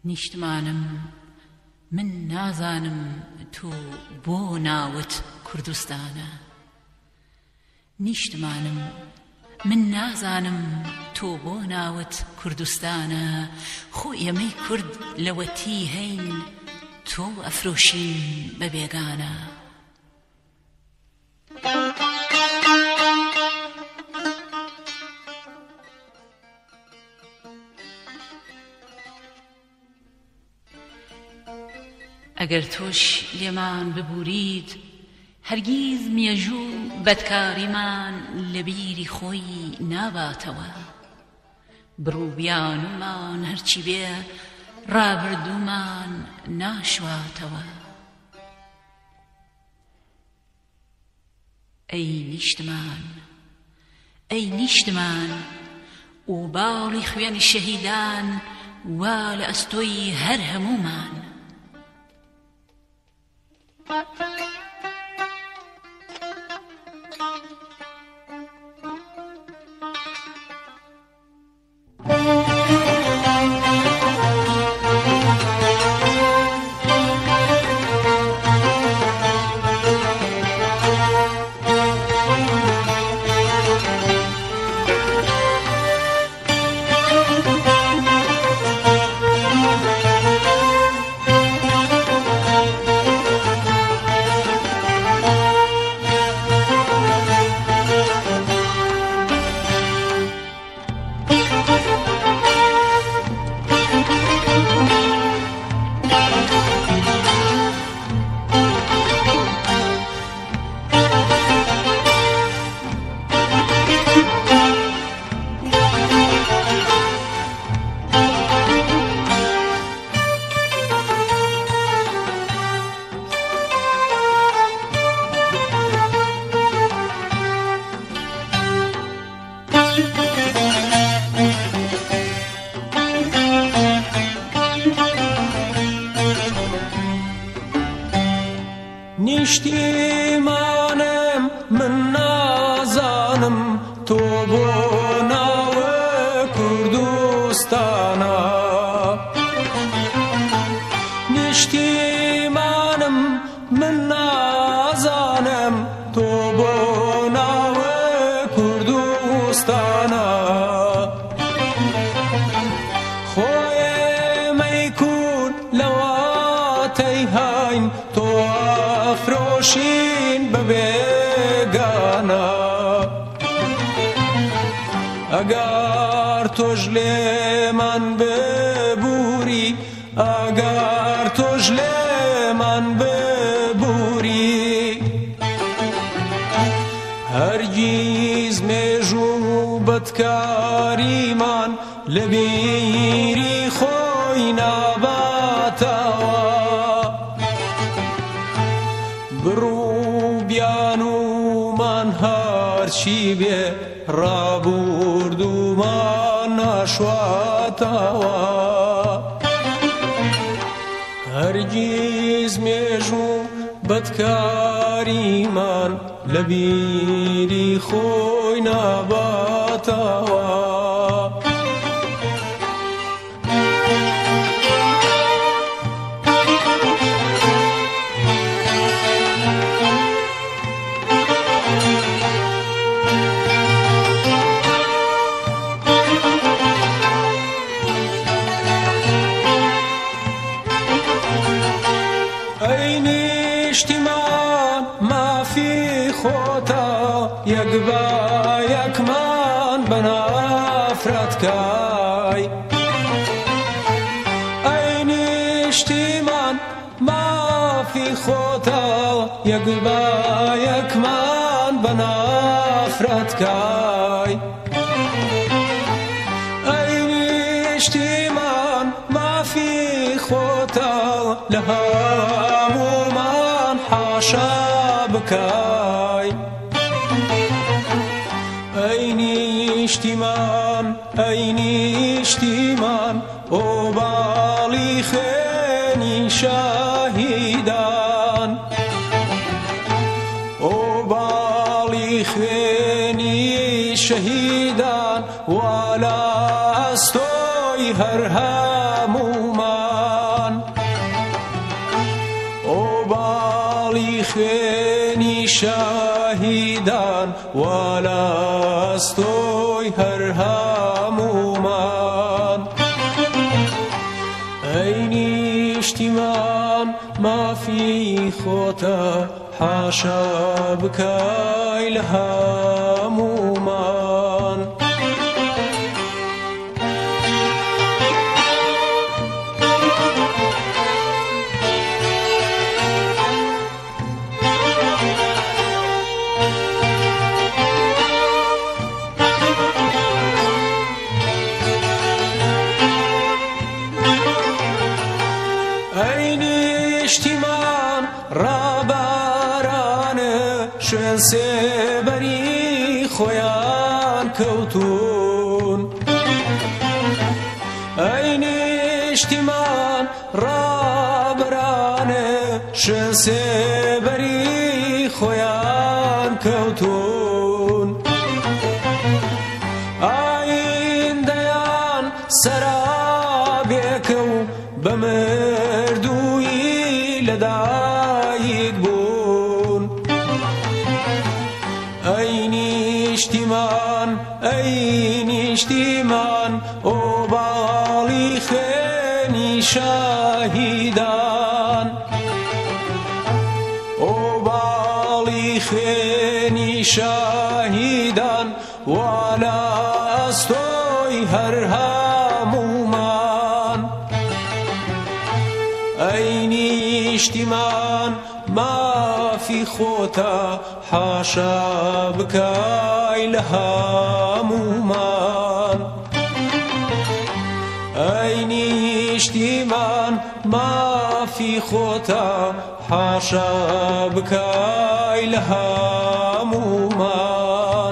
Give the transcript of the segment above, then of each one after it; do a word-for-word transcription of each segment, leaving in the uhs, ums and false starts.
نیشتمانم من نازانم تو بۆ ناوت کوردستانە نیشتمانم من نازانم تۆ بۆ ناوت کوردستانە خۆ ئێمەی کورد لەوەتی هەین تۆ ئەفرۆشین بە بێگانە ئەگەر تۆش لێمان ببورید هەرگیز مێژوو بەدکاریمان لە بیری خۆی ناباتەوە بڕووبیانومان هەرچی بێ ڕابردوومان ناشواتەوە ئەی نیشتمان ئەی نیشتمان و باڵی خوێنی شەهیدان وا لە ئەستۆی هەر هەموومان نیشتیمانم من نازانم تۆ بۆ ناوە کوردستانە نیشتیمانم من نازانم تۆ بۆ ناوە کوردستانە خۆیمەی کورد لەواتەی هاین تۆ ئەفرۆشین بە بێگانە ئەگەر تۆش لێمان ببووری ئەگەر تۆش لێمان ببووری هەرگیز مێژوو بەدکاریمان لە بیری خۆی ناباتەوە بڕووبیانومان هەرچی بێ ڕابوردوومان ناشواتەوە هەرگیز مێژوو بەدکاریمان لە بیری خۆی ناباتەوە نیشتیمان مافی خۆتە یەک بە یەکمان بەنافرەتکای ئەی نیشتیمان مافی خۆتە یەک بە یەکمان بەنافرەتکای ئەی نیشتیمان مافی خۆتە لە هەموومان حاشا بکای ئەی نیشتیمان ئەی نیشتیمان ئۆ باڵی خوێنی شەهیدان ئۆ باڵی خوێنی شەهیدان وا لە ئەستۆی هەر هەموومان شاهیدان والاستوی هر هەموومان ئەی نیشتیمان مافی خۆتە حاشا بکای لە هەموومان ئەی نیشتیمان ڕابارانە شوێن سێبەری خۆیان کەوتون ئەی نیشتیمان ڕابارانە شوێن سێبەری خۆیان کەوتون ئایندەیان سەرابێکە و بەمردووی لەدایک بوون ئەی نیشتیمان ئەی نیشتیمان ئۆباڵی خوێنی شاهیدان ئۆباڵی خوێنی شاهیدان وا لە ئەستۆی هەر هەموومان ئەی نیشتیمان مافی خۆتە حاشا بکای لە هەموومان ئەی نیشتیمان مافی خۆتە حاشا بکای لە هەموومان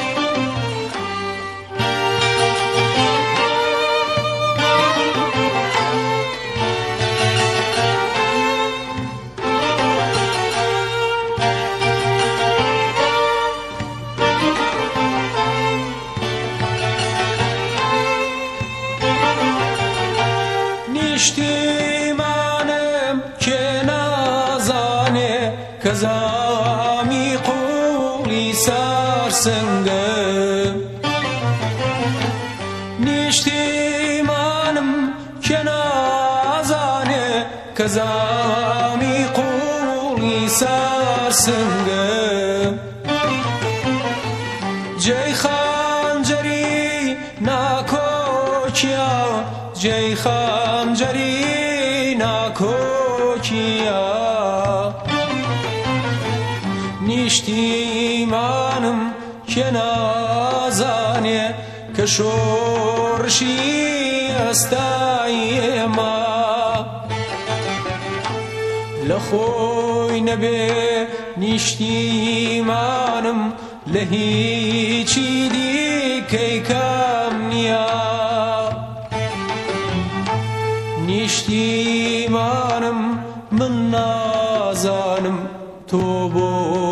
نیشتیمانم کێ نازانێ کە زامی قوڵی سارسنگم نیشتیمانم کێ نازانێ کە زامی قوڵی سارسنگم جێی خانجەری ناکۆکیە جێی خانجەری ناکۆکیە نیشتیمانم کێ نازانێ کە شۆڕشی ئەستای ئێمە لە خۆی نەبێ نیشتیمانم لە هیچی دیکەی کەم نییە نیشتیمانم من نازانم تۆ بۆ